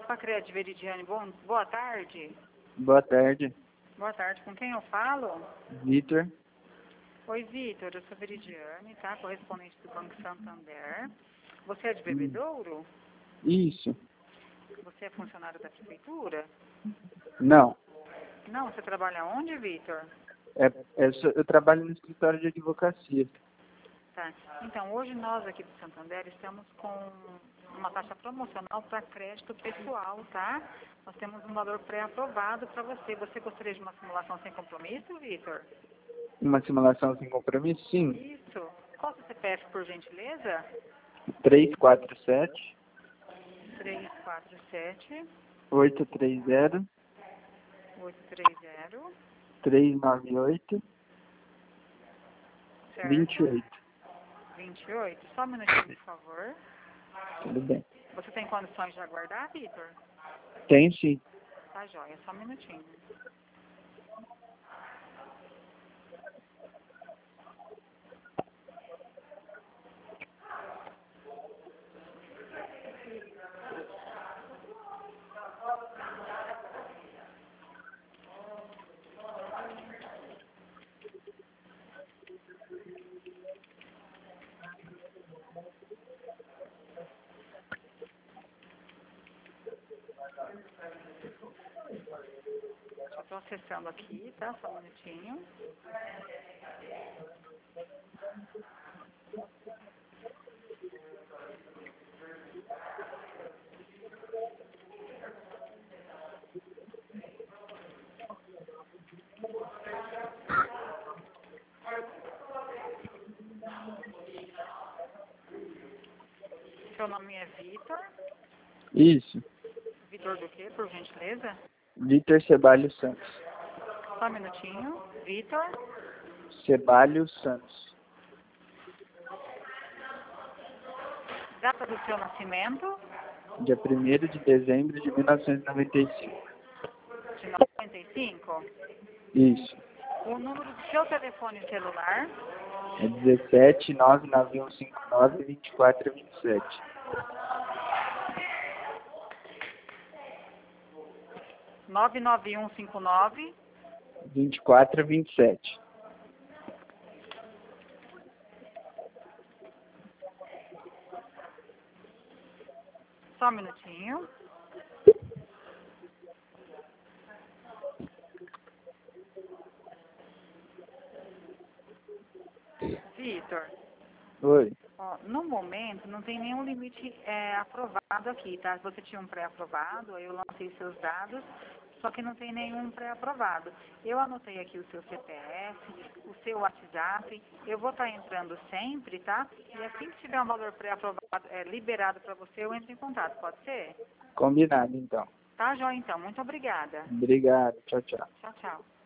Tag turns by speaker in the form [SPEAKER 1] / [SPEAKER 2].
[SPEAKER 1] Pacred Veridiane, boa tarde.
[SPEAKER 2] Boa tarde.
[SPEAKER 1] Boa tarde, com quem eu falo?
[SPEAKER 2] Vitor.
[SPEAKER 1] Oi, Vitor, eu sou Veridiane, tá? Correspondente do Banco Santander. Você é de Bebedouro?
[SPEAKER 2] Isso.
[SPEAKER 1] Você é funcionário da prefeitura?
[SPEAKER 2] Não.
[SPEAKER 1] Não, você trabalha onde, Vitor?
[SPEAKER 2] Eu trabalho no escritório de advocacia.
[SPEAKER 1] Tá. Então, hoje nós aqui do Santander estamos com uma taxa promocional para crédito pessoal, tá? Nós temos um valor pré-aprovado para você. Você gostaria de uma simulação sem compromisso, Vitor?
[SPEAKER 2] Uma simulação sem compromisso? Sim.
[SPEAKER 1] Isso. Qual é o seu CPF, por gentileza?
[SPEAKER 2] 347
[SPEAKER 1] 347
[SPEAKER 2] 830
[SPEAKER 1] 830
[SPEAKER 2] 398
[SPEAKER 1] certo?
[SPEAKER 2] 28.
[SPEAKER 1] 28. Só um minutinho, por favor.
[SPEAKER 2] Tudo bem.
[SPEAKER 1] Você tem condições de aguardar, Vitor?
[SPEAKER 2] Tem sim.
[SPEAKER 1] Tá joia, só um minutinho. Eu estou acessando aqui, tá? Só um minutinho. Seu nome é Vitor?
[SPEAKER 2] Isso.
[SPEAKER 1] Vitor do quê, por gentileza?
[SPEAKER 2] Vitor Ceballos Santos.
[SPEAKER 1] Só um minutinho. Vitor?
[SPEAKER 2] Ceballos Santos.
[SPEAKER 1] Data do seu nascimento?
[SPEAKER 2] Dia 1º de dezembro de 1995.
[SPEAKER 1] De 95?
[SPEAKER 2] Isso.
[SPEAKER 1] O número do seu telefone celular?
[SPEAKER 2] É 17 99159 2427.
[SPEAKER 1] 99159
[SPEAKER 2] 2427.
[SPEAKER 1] Só um minutinho. Vitor,
[SPEAKER 2] Oi.
[SPEAKER 1] ó, no momento não tem nenhum limite aprovado aqui, tá? Você tinha um pré-aprovado, aí eu lancei seus dados, só que não tem nenhum pré-aprovado. Eu anotei aqui o seu CPF, o seu WhatsApp, eu vou estar entrando sempre, tá? E assim que tiver um valor pré-aprovado, liberado para você, eu entro em contato, pode ser?
[SPEAKER 2] Combinado, então.
[SPEAKER 1] Tá, joia, então. Muito obrigada.
[SPEAKER 2] Obrigado. Tchau, tchau.
[SPEAKER 1] Tchau, tchau.